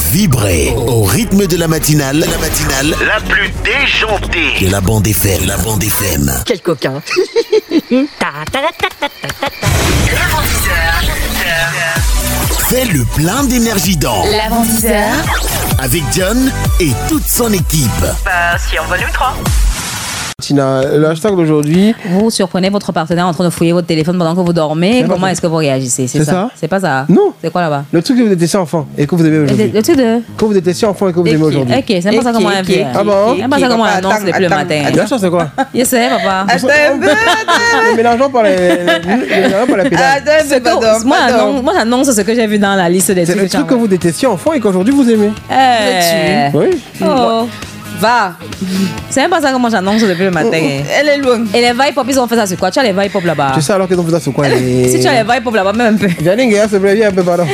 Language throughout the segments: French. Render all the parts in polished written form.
Vibrez au rythme de la matinale. La plus déjantée de la bande FM. Quel coquin. Fais le plein d'énergie dans L'avant-10h avec John et toute son équipe. Si on volume 3. Tina, le hashtag d'aujourd'hui. Vous surprenez votre partenaire en train de fouiller votre téléphone pendant que vous dormez. Comment est-ce que vous réagissez? C'est ça? C'est pas ça? Non. C'est quoi là-bas? Le truc que vous détestez enfant et que vous aimez aujourd'hui. Le truc de... Que vous détestez enfant et que vous aimez aujourd'hui. Ok, c'est pas ça comment on fait. Ah bon? C'est pas ça comment on annonce depuis le matin. La chance, c'est quoi? Je sais, papa. Le mélangeant par la pédale. Moi, j'annonce ce que j'ai vu dans la liste des C'est trucs. le truc que vous détestiez enfant et qu'aujourd'hui vous aimez. Oui. Oh. Va. C'est même pas ça comment j'annonce depuis le matin. Elle est loin. Et les vibe pop, ils ont fait ça sur quoi? Tu as les vibe pop là-bas. Tu sais alors qu'ils ont fait ça sur quoi? Si tu as les vibe pop là-bas, même un peu. Janine, s'il te plaît, viens un peu, pardon.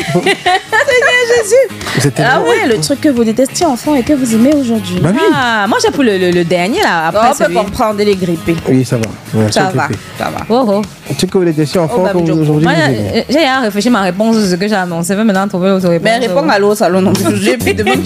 Jésus. Ah ouais, le truc que vous détestiez enfant et que vous aimez aujourd'hui. Bah oui. Ah, moi j'ai pris le dernier là. Après, On peut comprendre les grippés. Oui, ça va. Ouais, Ça va. Oh. Le truc que vous détestiez enfant bah, que vous aujourd'hui Moi, vous aimez. j'ai rien réfléchi ma réponse sur ce que j'ai annoncé. Je vais maintenant trouver l'autre réponse. Mais réponds à l'autre salon non plus. J'ai plus de même.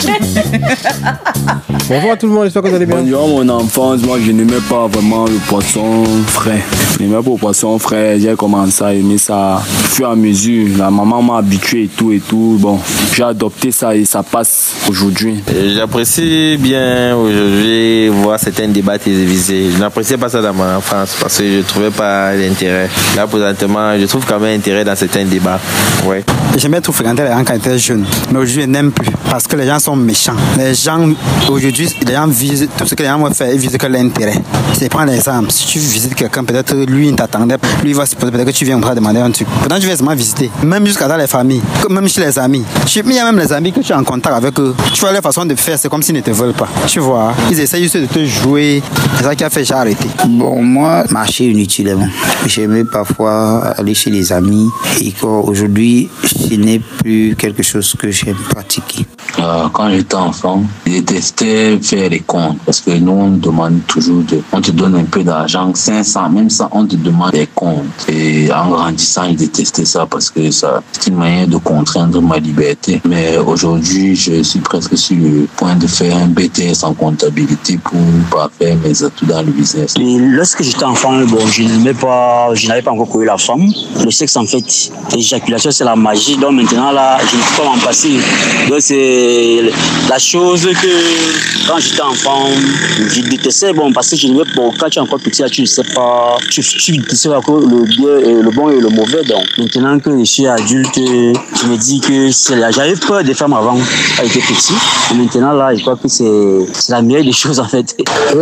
Bonjour à tout le monde, j'espère que vous allez bien. Durant mon enfance, moi je n'aimais pas vraiment le poisson frais. Je n'aimais pas le poisson frais, j'ai commencé à aimer ça au fur et à mesure. La maman m'a habitué et tout. Bon, j'ai adopté ça et ça passe aujourd'hui. J'apprécie bien aujourd'hui voir certains débats télévisés. Je n'appréciais pas ça dans mon enfance parce que je ne trouvais pas l'intérêt. Là, présentement, je trouve quand même intérêt dans certains débats. Ouais. J'aimais trop fréquenter les gens quand j'étais jeune. Mais aujourd'hui, je n'aime plus parce que les gens sont méchants. Les gens, aujourd'hui, les gens visent tout ce que les gens vont faire, ils visent que l'intérêt. C'est prendre l'exemple. Si tu visites quelqu'un, peut-être lui, il t'attendait. Lui, il va supposer peut-être que tu viens me demander un truc. Pourtant, tu vas seulement visiter. Même jusqu'à dans les familles, même chez les amis. Il y a même les amis que tu es en contact avec eux. Tu vois leur façon de faire, c'est comme s'ils ne te veulent pas. Tu vois, ils essayent juste de te jouer. C'est ça qui a fait j'ai arrêté. Bon, moi, marcher inutilement. J'aimais parfois aller chez les amis et qu'aujourd'hui, ce n'est plus quelque chose que j'aime pratiquer. Quand j'étais enfant, je détestais faire les comptes parce que nous, on demande toujours on te donne un peu d'argent, 500, même ça, on te demande des comptes. Et en grandissant, je détestais ça parce que ça, c'est une manière de contraindre ma liberté. Mais aujourd'hui, je suis presque sur le point de faire un BTS en comptabilité pour parfaire mes atouts dans le business. Et lorsque j'étais enfant, bon, je n'avais pas encore connu la femme. Le sexe, en fait, l'éjaculation, c'est la magie. Donc maintenant, là, je ne peux pas m'en passer. Donc c'est la chose que quand j'étais enfant, je détestais, bon, parce que je n'aimais pas, quand tu es encore petit, là, tu ne sais pas, tu ne sais pas le bien, le bon et le mauvais. Donc maintenant que je suis adulte, je me dis que j'avais peur des femmes avant, quand j'étais petit. Et maintenant, là, je crois que c'est la meilleure des choses, en fait.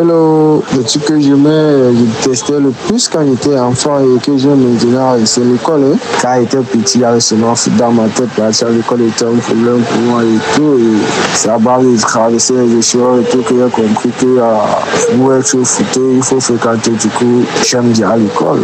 Le truc que je détestais le plus quand j'étais enfant et que j'aime maintenant, c'est l'école. Quand j'étais petit, il y avait seulement dans ma tête, l'école était un problème pour moi et tout. Et c'est à base de traverser les échelons et tout que j'ai compris que pour être fouté, il faut fréquenter. Du coup, j'aime bien à l'école.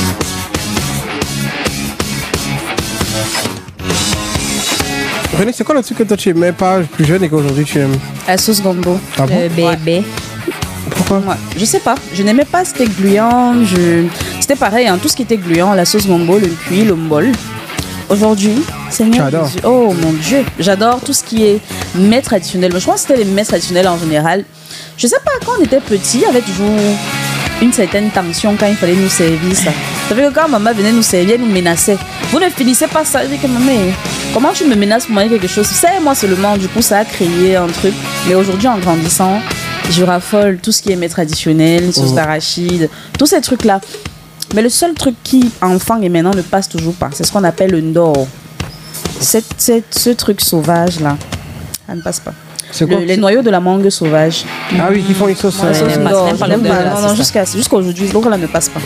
René, c'est quoi le truc que toi tu aimais pas plus jeune et qu'aujourd'hui tu aimes? La sauce gombo. Ah bon? Bébé. Pourquoi? Ouais. Je sais pas. Je n'aimais pas c'était gluant. C'était pareil, hein, tout ce qui était gluant, la sauce gombo, le cuit, le mbol. Aujourd'hui, Seigneur Jésus. Oh mon Dieu, j'adore tout ce qui est mets traditionnel. Je pense que c'était les mets traditionnels en général. Je sais pas, quand on était petit, il y avait toujours une certaine tension quand il fallait nous servir ça. Ça fait que quand maman venait nous servir, elle nous menaçait. Vous ne finissez pas ça. Je dis que maman, comment tu me menaces pour manger quelque chose? C'est moi seulement, du coup ça a créé un truc. Mais aujourd'hui, en grandissant, je raffole tout ce qui est mets traditionnel, sauce d'arachide, tous ces trucs-là. Mais le seul truc qui, enfant et maintenant, ne passe toujours pas, c'est ce qu'on appelle le ndor. Ce truc sauvage-là, ça ne passe pas. C'est quoi? Les noyaux de la mangue sauvage. Ah oui, qui font une sauce. Non, jusqu'à aujourd'hui, donc là ne passe pas.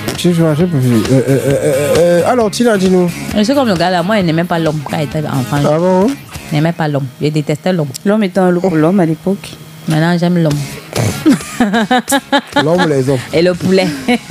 Alors, Tina, dis-nous. Je sais comme le gars là, moi, il n'aimait pas l'homme quand il était enfant. Ah bon? Il n'aimait pas l'homme. Il détestait l'homme. L'homme était un loup pour l'homme à l'époque. Maintenant, j'aime l'homme. L'homme ou les hommes? Et le poulet.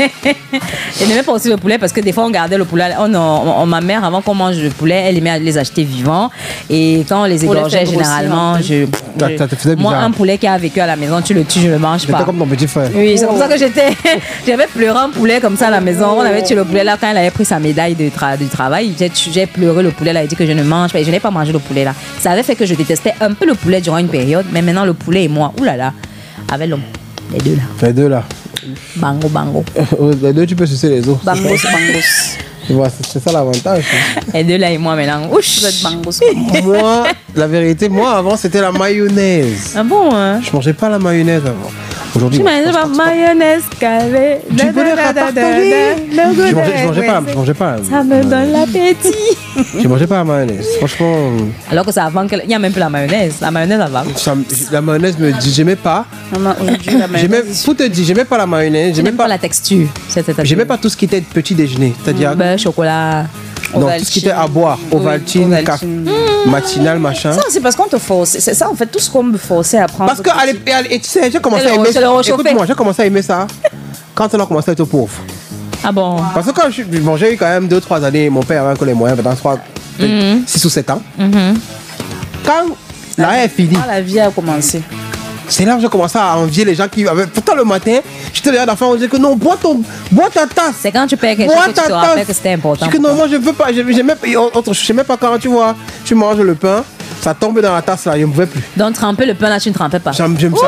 Je n'aimais pas aussi le poulet parce que des fois on gardait le poulet. Ma mère, avant qu'on mange le poulet, elle aimait les acheter vivants. Et quand on les égorgeait, généralement, ça te faisait bizarre. moi, un poulet qui a vécu à la maison, tu le tues, je le mange pas. C'était comme ton petit frère. Oui, c'est comme ça que j'avais pleuré un poulet comme ça à la maison. On avait tué le poulet là quand elle avait pris sa médaille du travail. J'ai pleuré le poulet là. Elle dit que je ne mange pas. Et je n'ai pas mangé le poulet là. Ça avait fait que je détestais un peu le poulet durant une période. Mais maintenant, le poulet et moi, oulala, avec l'homme. Les deux là. Les deux là. Bango, bango. Les deux, tu peux sucer les os. Bangos, bangos. Tu vois, c'est ça l'avantage. Les deux là et moi maintenant. Ouch. Moi, la vérité, avant c'était la mayonnaise. Ah bon, hein? Je mangeais pas la mayonnaise avant. Aujourd'hui, tu mangeais pas mayonnaise calée. Tu peux la partager. Je mangeais pas. Ça me donne l'appétit. Je mangeais pas la mayonnaise. Franchement. Alors que ça avant il y a même plus la mayonnaise. La mayonnaise avant. La mayonnaise me dit, j'aimais pas. Pour te dire, j'aimais pas la mayonnaise. J'aimais pas la texture. J'aimais pas tout ce qui était petit déjeuner. C'est-à-dire. Chocolat. Non, tout ce qui était à boire, Ovaltine, café, matinal, machin. Ça, c'est parce qu'on te force. C'est ça, en fait, tout ce qu'on me forçait à prendre. Parce que, tu sais, j'ai commencé à aimer ça. Écoute-moi, j'ai commencé à aimer ça quand on a commencé à être pauvre. Ah bon? Parce que quand j'ai eu quand même 2-3 années, mon père avait que les moyens, pendant 6 ou 7 ans. Quand la est finie, la vie a commencé. C'est là que j'ai commencé à envier les gens qui avaient. Pourtant, le matin, j'étais derrière d'enfants, on disait que non, bois ta tasse. C'est quand tu payes quelque chose que tu te rappelles que c'était important. Je dis que non, moi je veux pas. Je sais même pas quand tu vois, tu manges le pain, ça tombe dans la tasse là, je ne pouvais plus. Donc tremper le pain là, tu ne trempais pas. Ça me faisait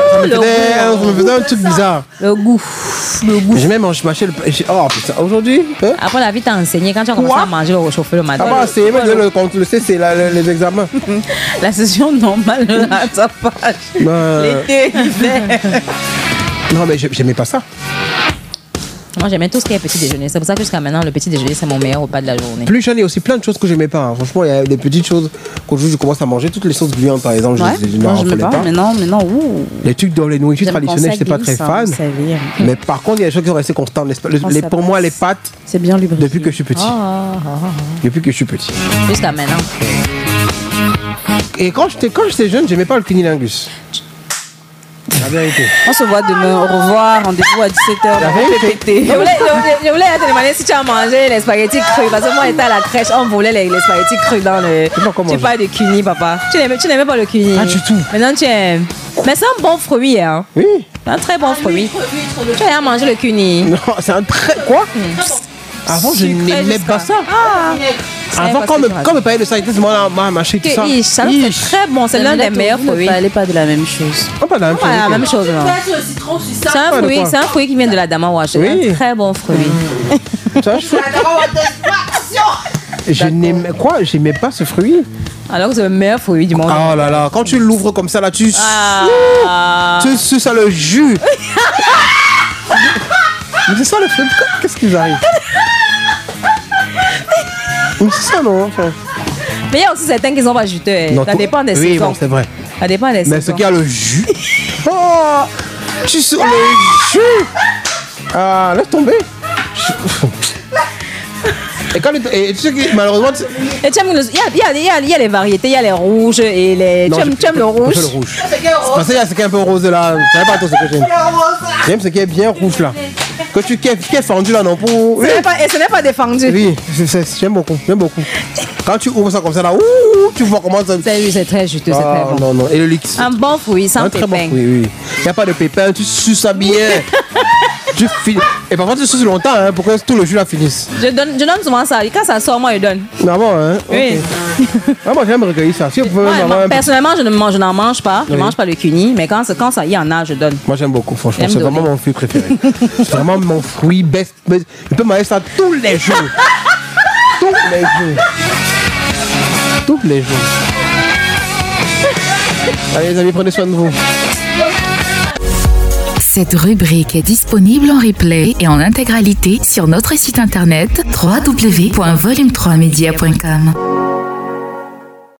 un truc bizarre. Le goût. Je même mâché le pain. Oh putain, aujourd'hui. Après la vie t'a enseigné, quand tu as commencé à manger, le réchauffer le matin. Ça va, c'est le CC, les examens. La session normale de rattrapage. L'été, l'hiver. Non, mais j'aimais pas ça. Moi, j'aimais tout ce qui est petit déjeuner. C'est pour ça que jusqu'à maintenant, le petit déjeuner, c'est mon meilleur repas de la journée. Plus jeune, il y a aussi plein de choses que j'aimais pas. Hein. Franchement, il y a des petites choses qu'aujourd'hui, je commence à manger. Toutes les sauces gluantes, par exemple, je ne raffolais pas. Mais non, ouh. Les trucs dans les nourritures traditionnelles, je n'étais pas très fan. Mais par contre, il y a des choses qui sont restées constantes. Pour moi, les pâtes, c'est bien lubrifié. Depuis que je suis petit. Depuis que je suis petit. Jusqu'à maintenant. Et quand j'étais jeune, j'aimais pas le cunilingus. La vérité. On se voit demain. Au revoir. Rendez-vous à 17h. La vérité. Je voulais te demander si tu as mangé les spaghettis crus. Parce que moi, j'étais à la crèche, on volait les spaghettis crus dans le. Tu parles de cuni, papa. Tu n'aimais pas le cuni. Pas du tout. Maintenant, tu aimes. Mais c'est un bon fruit, hein. Oui. C'est un très bon fruit. Tu as mangé le cuni. Non, c'est un très. Quoi? Avant, je n'aimais pas ça. Avant, quand on me parlait de ça, il était mâché tout ça. C'est très bon, c'est l'un des meilleurs fruits. Ne parlez pas de la même chose. Pas de la même chose. La même chose, non. C'est un fruit qui vient de la Damawash. C'est un très bon fruit. Je n'aimais quoi? J'aimais pas ce fruit. Alors que c'est le meilleur fruit du monde. Oh là là, quand tu l'ouvres comme ça, là, tu suces ça le jus. Mais c'est ça le fruit. Qu'est-ce qui vous arrive? Mais c'est ça, non? Enfin. Mais il y a aussi certains qui sont pas juteux. Ça dépend des saisons. Oui, bon, c'est vrai. Ça dépend des saisons. Mais ce qui a le jus. Oh, tu sors le jus. Ah, laisse tomber. Et quand tu sais que malheureusement. Il y a les variétés, il y a les rouges et les. Tu aimes le rouge? Je le rouge. Parce qu'il y a ce qui est un peu rose là. Je ne sais pas trop ce que j'aime. J'aime ce qui est bien rouge là. Que qui est fendu là, non pour. Oui. Et ce n'est pas défendu. Oui, j'aime beaucoup. Quand tu ouvres ça comme ça là, tu vois comment ça. C'est très juteux, c'est très bon. Non. Et le liquide. Un bon fruit, sans pépin. Un très bon fruit, oui. Il n'y a pas de pépin, tu suces ça bien. Et parfois tu suces longtemps pour que tout le jus là finisse. Je donne souvent ça. Quand ça sort, moi je donne. Ah bon, hein? Oui. Okay. Moi j'aime recueillir ça. Si personnellement, je n'en mange pas. Je ne mange pas le cuni, mais quand ça y en a, je donne. Moi j'aime beaucoup, franchement. C'est vraiment mon fruit préféré. C'est vraiment mon fruit best. Je peux manger ça tous les jours. Tous les jours. Allez les amis, prenez soin de vous. Cette rubrique est disponible en replay et en intégralité sur notre site internet www.volume3media.com.